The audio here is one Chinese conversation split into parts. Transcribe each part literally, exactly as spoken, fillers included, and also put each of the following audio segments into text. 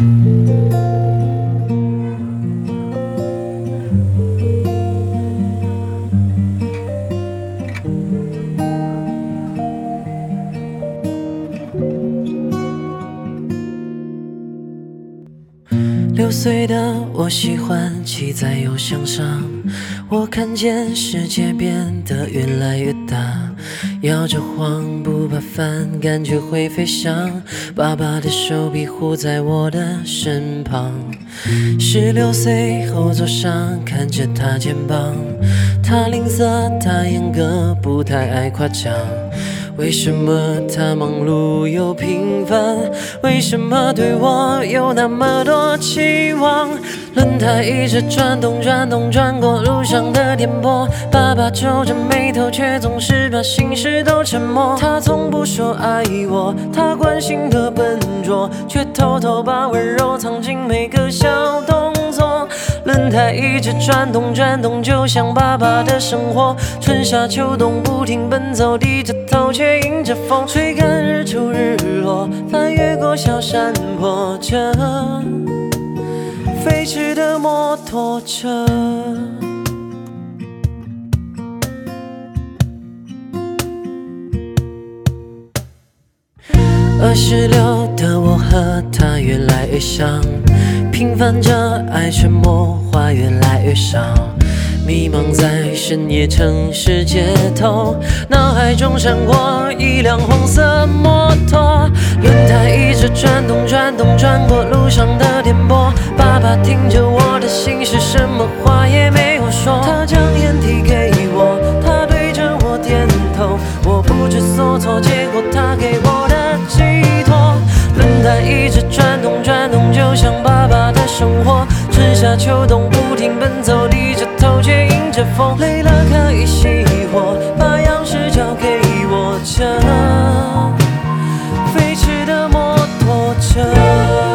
六岁的我喜欢骑在油箱上，我看见世界变得越来越大，摇着晃不怕翻，感觉会飞翔。爸爸的手臂护在我的身旁，十六岁后座上看着他肩膀，他吝啬，他严格，不太爱夸奖。为什么他忙碌又平凡？为什么对我有那么多期望？轮胎一直转动转动，转过路上的颠簸。爸爸皱着眉头，却总是把心事都沉默。他从不说爱我，他关心的笨拙，却偷偷把温柔藏进每个小动作。轮胎一直转动转动，就像爸爸的生活，春夏秋冬不停奔走，低着头却迎着风，追赶日出日落，翻越过小山坡，这飞驰的摩托车。二十六的我和他越来越像，平凡着爱沉默，话越来越少，迷茫在深夜城市街头，脑海中闪过一辆红色摩托，轮胎一直转动转动，转过路上的颠簸。爸爸听着我的心事，什么话也没有说，他将烟递给我，他对着我点头，我不知所措，结果他给我的寄托。轮胎一直转动转动，就像爸爸的生活，春夏秋冬不停奔走，低着头却迎着风，累了可以熄火，把钥匙交给我，这飞驰的摩托车。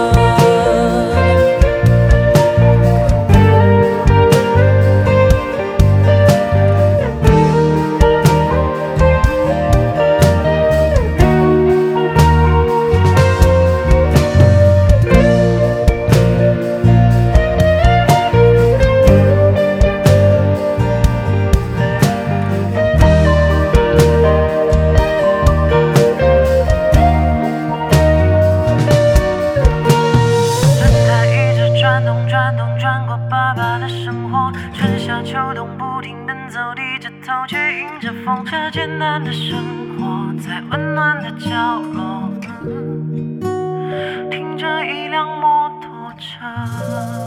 秋冬不停奔走，低着头却迎着风，这艰难的生活在温暖的角落，停着一辆摩托车。